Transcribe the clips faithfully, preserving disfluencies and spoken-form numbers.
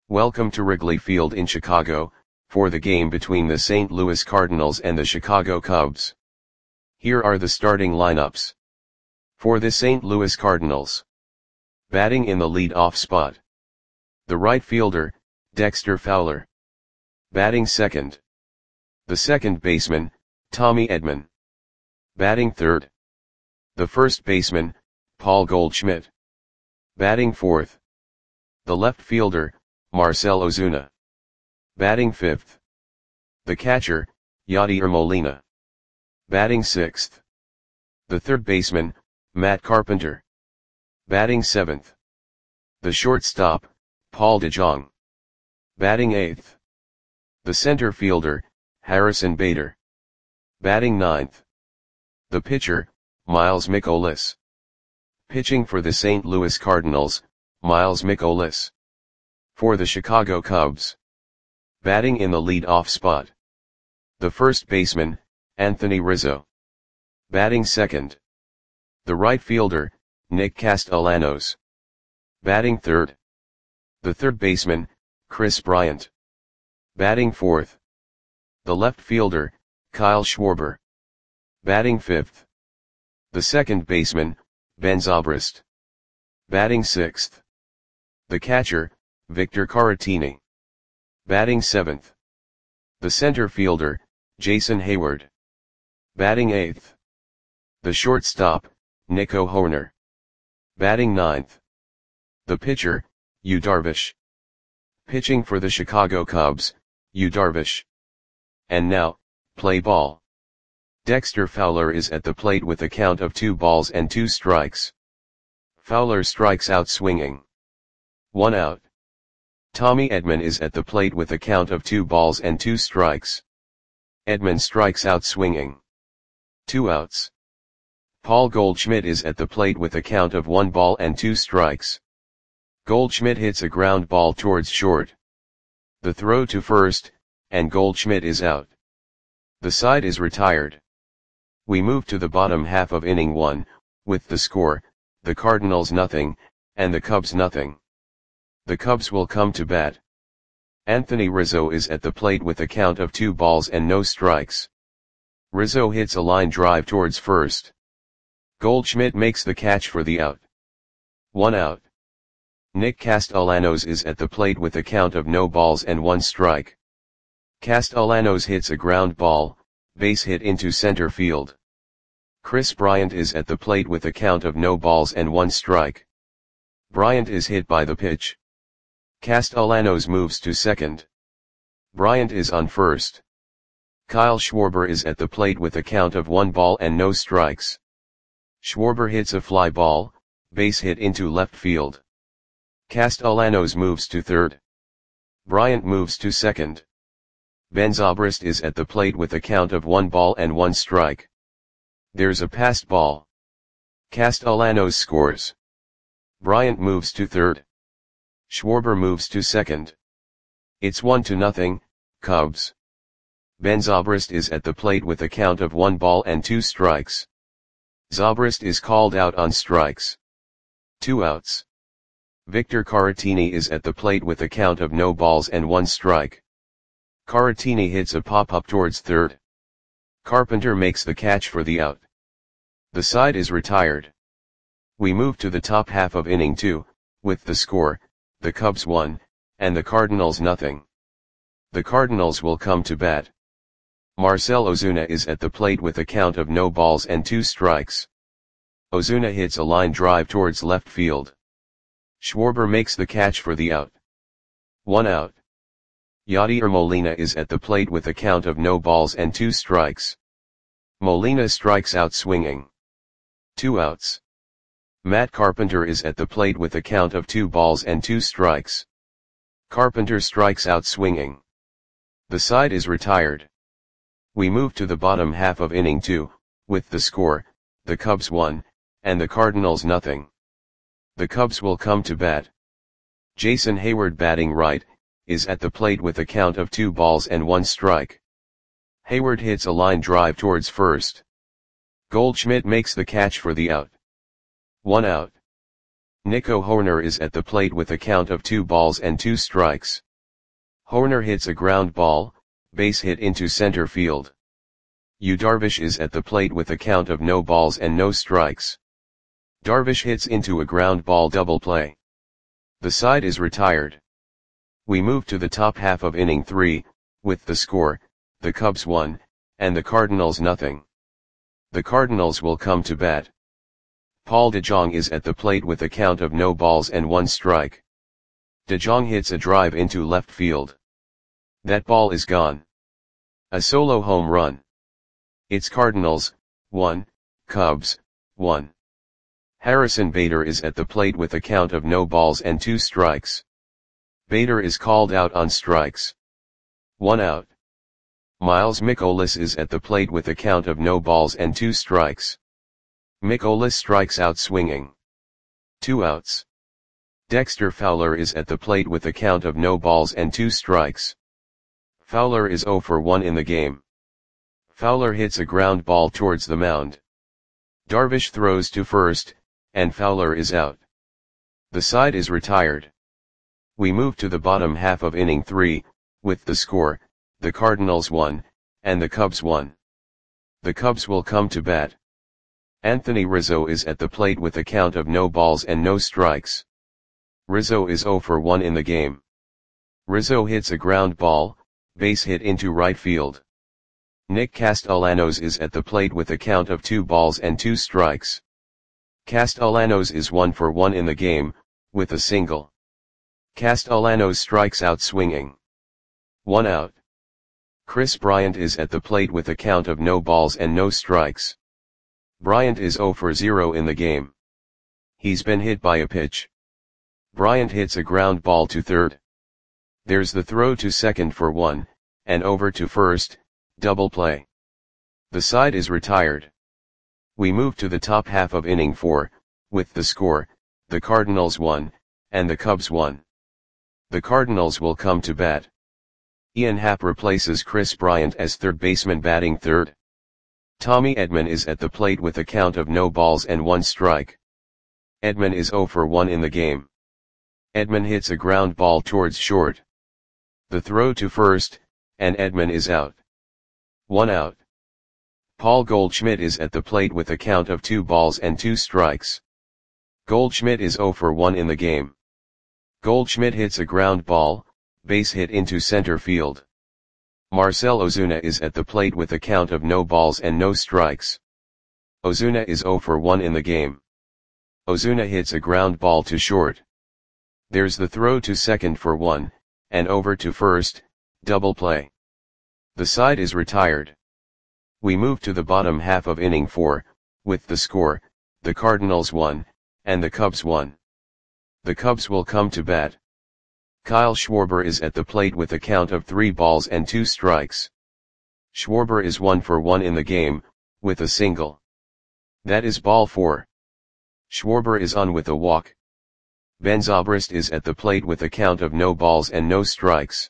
Welcome to Wrigley Field in Chicago, for the game between the Saint Louis Cardinals and the Chicago Cubs. Here are the starting lineups. For the Saint Louis Cardinals. Batting in the lead-off spot. The right fielder, Dexter Fowler. Batting second. The second baseman, Tommy Edman. Batting third. The first baseman, Paul Goldschmidt. Batting fourth. The left fielder, Marcell Ozuna. Batting fifth. The catcher, Yadier Molina. Batting sixth. The third baseman, Matt Carpenter. Batting seventh. The shortstop, Paul DeJong. Batting eighth. The center fielder, Harrison Bader. Batting ninth. The pitcher, Miles Mikolas. Pitching for the Saint Louis Cardinals, Miles Mikolas. For the Chicago Cubs. Batting in the lead-off spot. The first baseman, Anthony Rizzo. Batting second. The right fielder, Nick Castellanos. Batting third. The third baseman, Kris Bryant. Batting fourth. The left fielder, Kyle Schwarber. Batting fifth. The second baseman, Ben Zobrist. Batting sixth. The catcher, Victor Caratini. Batting seventh. The center fielder, Jason Heyward. Batting eighth. The shortstop, Nico Hoerner. Batting ninth. The pitcher, Yu Darvish. Pitching for the Chicago Cubs, Yu Darvish. And now, play ball. Dexter Fowler is at the plate with a count of two balls and two strikes. Fowler strikes out swinging. One out. Tommy Edman is at the plate with a count of two balls and two strikes. Edman strikes out swinging. Two outs. Paul Goldschmidt is at the plate with a count of one ball and two strikes. Goldschmidt hits a ground ball towards short. The throw to first, and Goldschmidt is out. The side is retired. We move to the bottom half of inning one, with the score, the Cardinals nothing, and the Cubs nothing. The Cubs will come to bat. Anthony Rizzo is at the plate with a count of two balls and no strikes. Rizzo hits a line drive towards first. Goldschmidt makes the catch for the out. One out. Nick Castellanos is at the plate with a count of no balls and one strike. Castellanos hits a ground ball, base hit into center field. Kris Bryant is at the plate with a count of no balls and one strike. Bryant is hit by the pitch. Castellanos moves to second. Bryant is on first. Kyle Schwarber is at the plate with a count of one ball and no strikes. Schwarber hits a fly ball, base hit into left field. Castellanos moves to third. Bryant moves to second. Ben Zobrist is at the plate with a count of one ball and one strike. There's a passed ball. Castellanos scores. Bryant moves to third. Schwarber moves to second. It's one to nothing, Cubs. Ben Zobrist is at the plate with a count of one ball and two strikes. Zobrist is called out on strikes. Two outs. Victor Caratini is at the plate with a count of no balls and one strike. Caratini hits a pop-up towards third. Carpenter makes the catch for the out. The side is retired. We move to the top half of inning two, with the score, the Cubs one, and the Cardinals nothing. The Cardinals will come to bat. Marcell Ozuna is at the plate with a count of no balls and two strikes. Ozuna hits a line drive towards left field. Schwarber makes the catch for the out. One out. Yadier Molina is at the plate with a count of no balls and two strikes. Molina strikes out swinging. Two outs. Matt Carpenter is at the plate with a count of two balls and two strikes. Carpenter strikes out swinging. The side is retired. We move to the bottom half of inning two, with the score, the Cubs one, and the Cardinals nothing. The Cubs will come to bat. Jason Heyward batting right, is at the plate with a count of two balls and one strike. Heyward hits a line drive towards first. Goldschmidt makes the catch for the out. One out. Nico Hoerner is at the plate with a count of two balls and two strikes. Hoerner hits a ground ball, base hit into center field. Yu Darvish is at the plate with a count of no balls and no strikes. Darvish hits into a ground ball double play. The side is retired. We move to the top half of inning three, with the score, the Cubs one, and the Cardinals nothing. The Cardinals will come to bat. Paul DeJong is at the plate with a count of no balls and one strike. DeJong hits a drive into left field. That ball is gone. A solo home run. It's Cardinals, one, Cubs, one. Harrison Bader is at the plate with a count of no balls and two strikes. Bader is called out on strikes. One out. Miles Mikolas is at the plate with a count of no balls and two strikes. Mikolas strikes out swinging. Two outs. Dexter Fowler is at the plate with a count of no balls and two strikes. Fowler is oh for one in the game. Fowler hits a ground ball towards the mound. Darvish throws to first, and Fowler is out. The side is retired. We move to the bottom half of inning three, with the score, the Cardinals one, and the Cubs one. The Cubs will come to bat. Anthony Rizzo is at the plate with a count of no balls and no strikes. Rizzo is oh for one in the game. Rizzo hits a ground ball, base hit into right field. Nick Castellanos is at the plate with a count of two balls and two strikes. Castellanos is one for one in the game, with a single. Castellanos strikes out swinging. One out. Chris Bryant is at the plate with a count of no balls and no strikes. Bryant is oh for zero in the game. He's been hit by a pitch. Bryant hits a ground ball to third. There's the throw to second for one, and over to first, double play. The side is retired. We move to the top half of inning four, with the score, the Cardinals one, and the Cubs one. The Cardinals will come to bat. Ian Happ replaces Chris Bryant as third baseman batting third. Tommy Edman is at the plate with a count of no balls and one strike. Edman is oh for one in the game. Edman hits a ground ball towards short. The throw to first, and Edman is out. One out. Paul Goldschmidt is at the plate with a count of two balls and two strikes. Goldschmidt is oh for one in the game. Goldschmidt hits a ground ball, base hit into center field. Marcell Ozuna is at the plate with a count of no balls and no strikes. Ozuna is oh for one in the game. Ozuna hits a ground ball to short. There's the throw to second for one, and over to first, double play. The side is retired. We move to the bottom half of inning four, with the score, the Cardinals one, and the Cubs one. The Cubs will come to bat. Kyle Schwarber is at the plate with a count of three balls and two strikes. Schwarber is one for one in the game, with a single. That is ball four. Schwarber is on with a walk. Ben Zobrist is at the plate with a count of no balls and no strikes.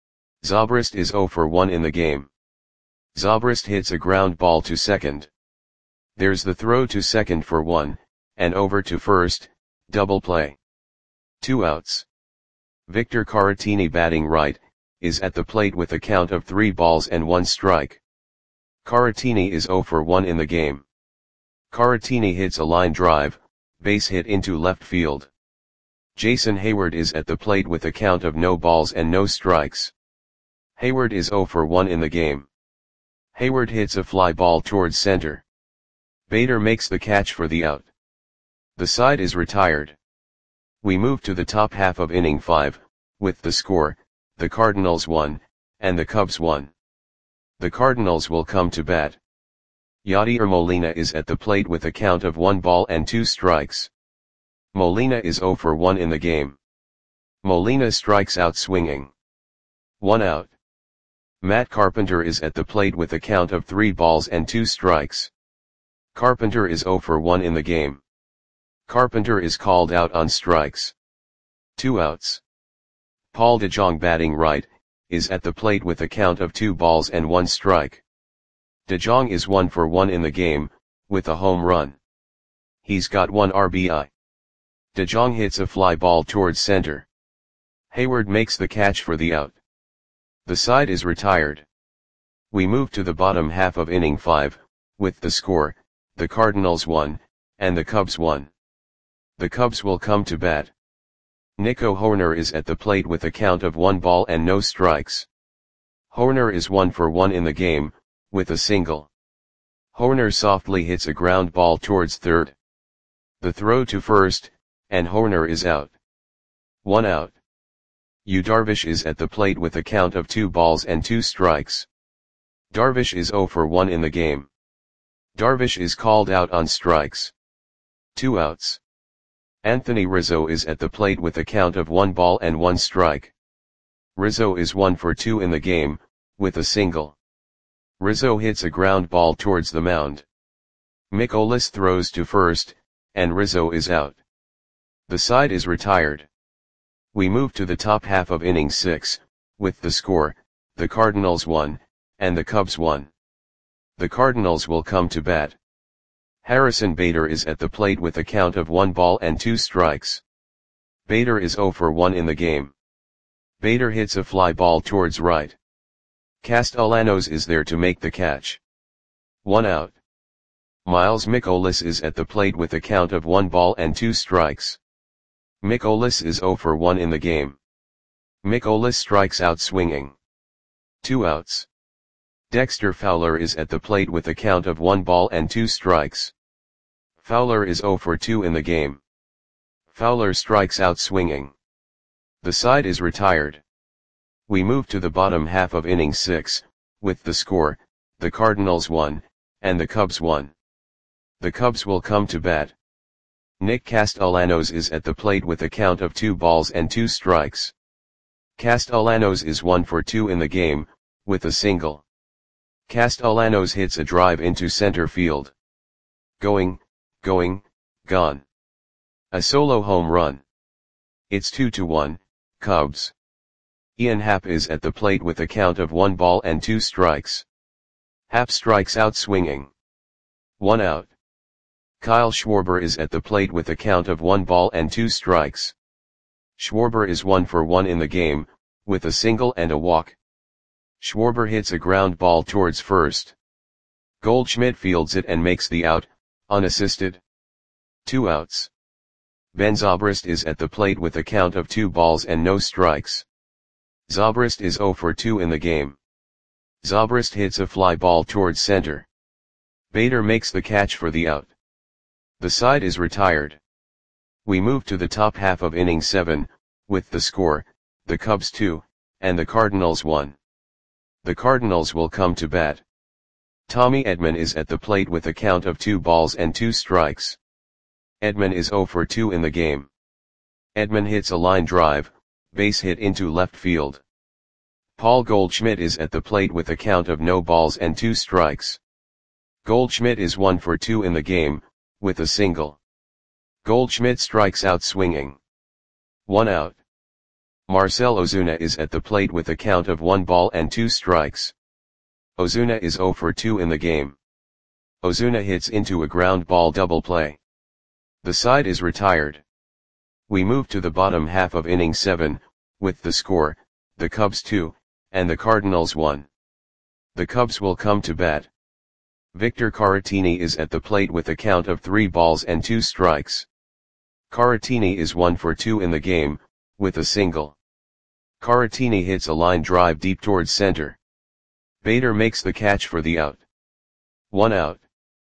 Zobrist is oh for one in the game. Zobrist hits a ground ball to second. There's the throw to second for one, and over to first, double play. Two outs. Victor Caratini batting right, is at the plate with a count of three balls and one strike. Caratini is oh for one in the game. Caratini hits a line drive, base hit into left field. Jason Hayward is at the plate with a count of no balls and no strikes. Hayward is oh for one in the game. Hayward hits a fly ball towards center. Bader makes the catch for the out. The side is retired. We move to the top half of inning five, with the score, the Cardinals one, and the Cubs one. The Cardinals will come to bat. Yadier Molina is at the plate with a count of one ball and two strikes. Molina is oh for one in the game. Molina strikes out swinging. One out. Matt Carpenter is at the plate with a count of three balls and two strikes. Carpenter is oh for one in the game. Carpenter is called out on strikes. Two outs. Paul DeJong batting right, is at the plate with a count of two balls and one strike. DeJong is one for one in the game, with a home run. He's got one R B I. De Jong hits a fly ball towards center. Hayward makes the catch for the out. The side is retired. We move to the bottom half of inning five, with the score, the Cardinals one, and the Cubs one. The Cubs will come to bat. Nico Hoerner is at the plate with a count of one ball and no strikes. Hoerner is one for one in the game, with a single. Hoerner softly hits a ground ball towards third. The throw to first, and Hoerner is out. One out. Yu Darvish is at the plate with a count of two balls and two strikes. Darvish is zero for one in the game. Darvish is called out on strikes. Two outs. Anthony Rizzo is at the plate with a count of one ball and one strike. Rizzo is one for two in the game, with a single. Rizzo hits a ground ball towards the mound. Mikolas throws to first, and Rizzo is out. The side is retired. We move to the top half of inning six, with the score, the Cardinals one, and the Cubs one. The Cardinals will come to bat. Harrison Bader is at the plate with a count of one ball and two strikes. Bader is zero for one in the game. Bader hits a fly ball towards right. Castellanos is there to make the catch. One out. Miles Mikolas is at the plate with a count of one ball and two strikes. Mikolas is zero for one in the game. Mikolas strikes out swinging. Two outs. Dexter Fowler is at the plate with a count of one ball and two strikes. Fowler is zero for two in the game. Fowler strikes out swinging. The side is retired. We move to the bottom half of inning six, with the score, the Cardinals one, and the Cubs one. The Cubs will come to bat. Nick Castellanos is at the plate with a count of two balls and two strikes. Castellanos is one for two in the game, with a single. Castellanos hits a drive into center field. Going, going, gone. A solo home run. It's two to one, Cubs. Ian Happ is at the plate with a count of one ball and two strikes. Happ strikes out swinging. One out. Kyle Schwarber is at the plate with a count of one ball and two strikes. Schwarber is one for one in the game, with a single and a walk. Schwarber hits a ground ball towards first. Goldschmidt fields it and makes the out, unassisted. Two outs. Ben Zobrist is at the plate with a count of two balls and no strikes. Zobrist is zero for two in the game. Zobrist hits a fly ball towards center. Bader makes the catch for the out. The side is retired. We move to the top half of inning seven, with the score, the Cubs two, and the Cardinals one. The Cardinals will come to bat. Tommy Edman is at the plate with a count of two balls and two strikes. Edman is zero for two in the game. Edman hits a line drive, base hit into left field. Paul Goldschmidt is at the plate with a count of no balls and two strikes. Goldschmidt is one for two in the game, with a single. Goldschmidt strikes out swinging. One out. Marcell Ozuna is at the plate with a count of one ball and two strikes. Ozuna is zero for two in the game. Ozuna hits into a ground ball double play. The side is retired. We move to the bottom half of inning seven, with the score, the Cubs two, and the Cardinals one. The Cubs will come to bat. Victor Caratini is at the plate with a count of three balls and two strikes. Caratini is one for two in the game, with a single. Caratini hits a line drive deep towards center. Bader makes the catch for the out. One out.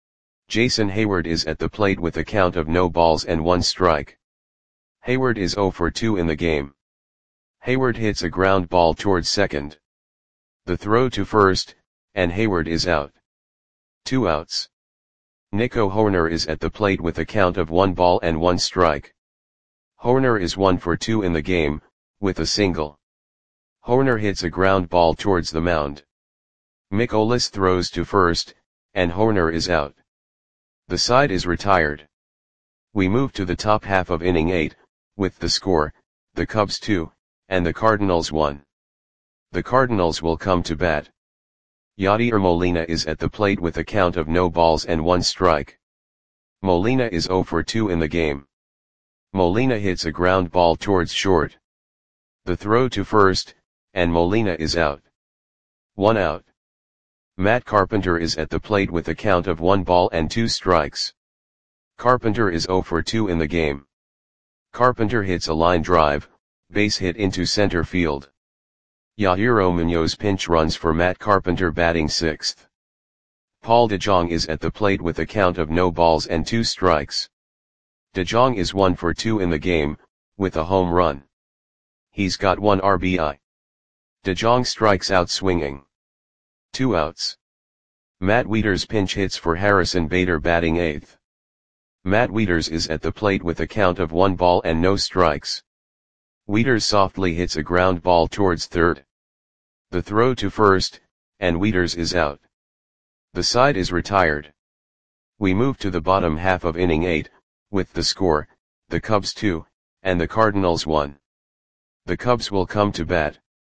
Jason Hayward is at the plate with a count of no balls and one strike. Hayward is zero for two in the game. Hayward hits a ground ball towards second. The throw to first, and Hayward is out. Two outs. Nico Hoerner is at the plate with a count of one ball and one strike. Hoerner is one for two in the game, with a single. Hoerner hits a ground ball towards the mound. Mikolas throws to first, and Hoerner is out. The side is retired. We move to the top half of inning eight, with the score, the Cubs two, and the Cardinals one. The Cardinals will come to bat. Yadier Molina is at the plate with a count of no balls and one strike. Molina is zero for two in the game. Molina hits a ground ball towards short. The throw to first, and Molina is out. One out. Matt Carpenter is at the plate with a count of one ball and two strikes. Carpenter is zero for two in the game. Carpenter hits a line drive, base hit into center field. Yajiro Munoz pinch runs for Matt Carpenter batting sixth. Paul DeJong is at the plate with a count of no balls and two strikes. DeJong is one for two in the game, with a home run. He's got one R B I. DeJong strikes out swinging. Two outs. Matt Wieters pinch hits for Harrison Bader batting eighth. Matt Wieters is at the plate with a count of one ball and no strikes. Wieters softly hits a ground ball towards third. The throw to first, and Wieters is out. The side is retired. We move to the bottom half of inning eight, with the score, the Cubs two, and the Cardinals one. The Cubs will come to bat.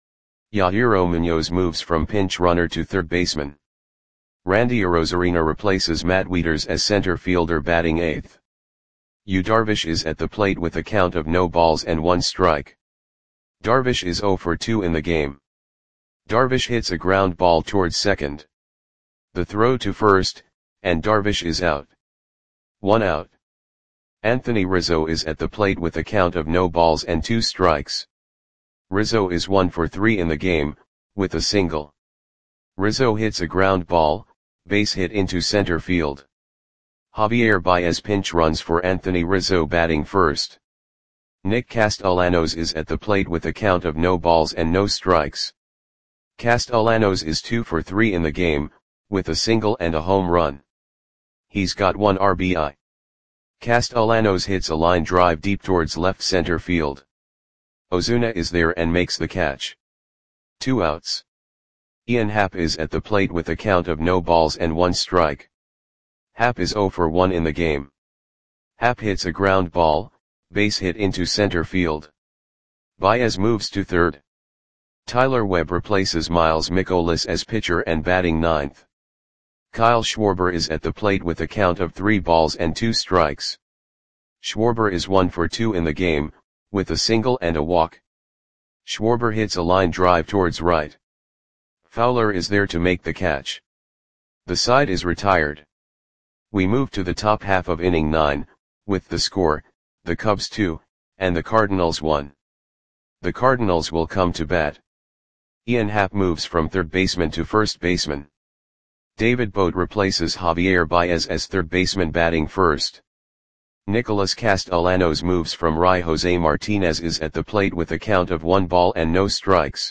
Yajiro Munoz moves from pinch runner to third baseman. Randy Arozarena replaces Matt Wieters as center fielder batting eighth. Yu Darvish is at the plate with a count of no balls and one strike. Darvish is zero for two in the game. Darvish hits a ground ball towards second. The throw to first, and Darvish is out. One out. Anthony Rizzo is at the plate with a count of no balls and two strikes. Rizzo is one for three in the game, with a single. Rizzo hits a ground ball, base hit into center field. Javier Baez pinch runs for Anthony Rizzo batting first. Nick Castellanos is at the plate with a count of no balls and no strikes. Castellanos is two for three in the game, with a single and a home run. He's got one R B I. Castellanos hits a line drive deep towards left center field. Ozuna is there and makes the catch. Two outs. Ian Happ is at the plate with a count of no balls and one strike. Happ is zero for one in the game. Happ hits a ground ball, base hit into center field. Baez moves to third. Tyler Webb replaces Miles Mikolas as pitcher and batting ninth. Kyle Schwarber is at the plate with a count of three balls and two strikes. Schwarber is one for two in the game, with a single and a walk. Schwarber hits a line drive towards right. Fowler is there to make the catch. The side is retired. We move to the top half of inning nine, with the score, the Cubs two, and the Cardinals one. The Cardinals will come to bat. Ian Happ moves from third baseman to first baseman. David Bote replaces Javier Baez as third baseman batting first. Nicolas Castellanos moves from right. Jose Martinez is at the plate with a count of one ball and no strikes.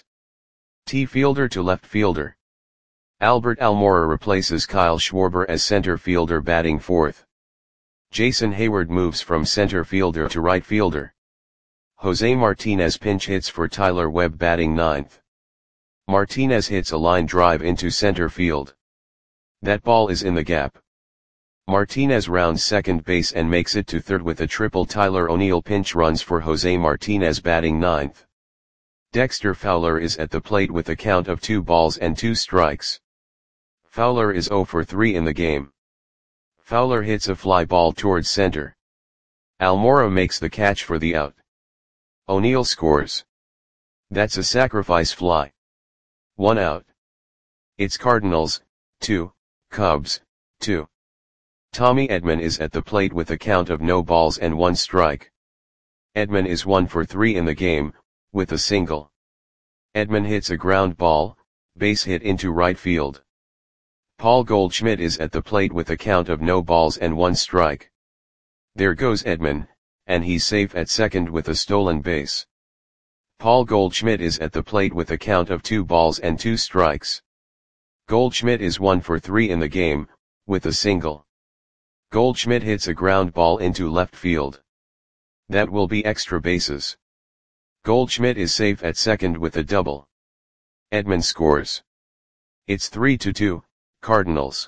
T fielder to left fielder. Albert Almora replaces Kyle Schwarber as center fielder batting fourth. Jason Hayward moves from center fielder to right fielder. Jose Martinez pinch hits for Tyler Webb batting ninth. Martinez hits a line drive into center field. That ball is in the gap. Martinez rounds second base and makes it to third with a triple. Tyler O'Neill pinch runs for Jose Martinez batting ninth. Dexter Fowler is at the plate with a count of two balls and two strikes. Fowler is zero for three in the game. Fowler hits a fly ball towards center. Almora makes the catch for the out. O'Neill scores. That's a sacrifice fly. One out. It's Cardinals, two, Cubs, two. Tommy Edman is at the plate with a count of no balls and one strike. Edman is one for three in the game, with a single. Edman hits a ground ball, base hit into right field. Paul Goldschmidt is at the plate with a count of no balls and one strike. There goes Edman, and he's safe at second with a stolen base. Paul Goldschmidt is at the plate with a count of two balls and two strikes. Goldschmidt is one for three in the game, with a single. Goldschmidt hits a ground ball into left field. That will be extra bases. Goldschmidt is safe at second with a double. Edman scores. It's three to two, Cardinals.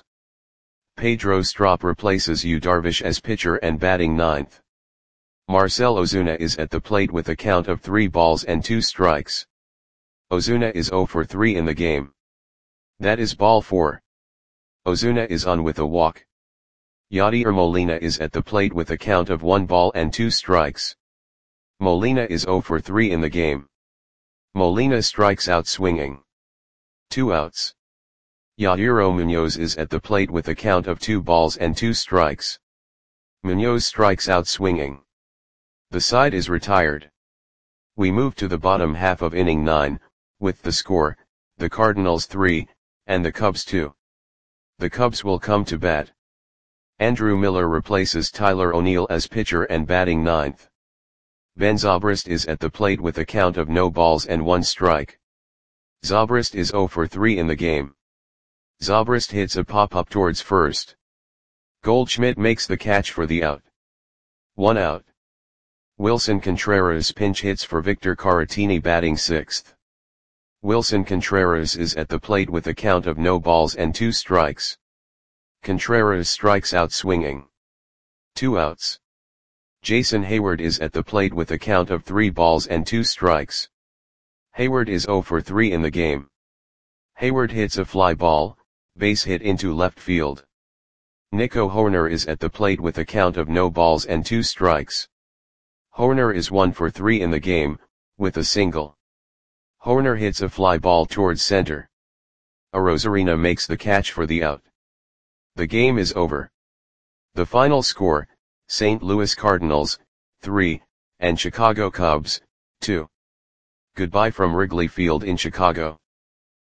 Pedro Strop replaces Yu Darvish as pitcher and batting ninth. Marcell Ozuna is at the plate with a count of three balls and two strikes. Ozuna is zero for three in the game. That is ball four. Ozuna is on with a walk. Yadier Molina is at the plate with a count of one ball and two strikes. Molina is zero for three in the game. Molina strikes out swinging. Two outs. Yadier Munoz is at the plate with a count of two balls and two strikes. Munoz strikes out swinging. The side is retired. We move to the bottom half of inning nine, with the score, the Cardinals three, and the Cubs two. The Cubs will come to bat. Andrew Miller replaces Tyler O'Neill as pitcher and batting ninth. Ben Zobrist is at the plate with a count of no balls and one strike. Zobrist is zero for three in the game. Zobrist hits a pop-up towards first. Goldschmidt makes the catch for the out. One out. Wilson Contreras pinch hits for Victor Caratini batting sixth. Wilson Contreras is at the plate with a count of no balls and two strikes. Contreras strikes out swinging. Two outs. Jason Hayward is at the plate with a count of three balls and two strikes. Hayward is zero for three in the game. Hayward hits a fly ball, base hit into left field. Nico Hoerner is at the plate with a count of no balls and two strikes. Hoerner is one for three in the game, with a single. Hoerner hits a fly ball towards center. Arozarena makes the catch for the out. The game is over. The final score, Saint Louis Cardinals, three, and Chicago Cubs, two. Goodbye from Wrigley Field in Chicago.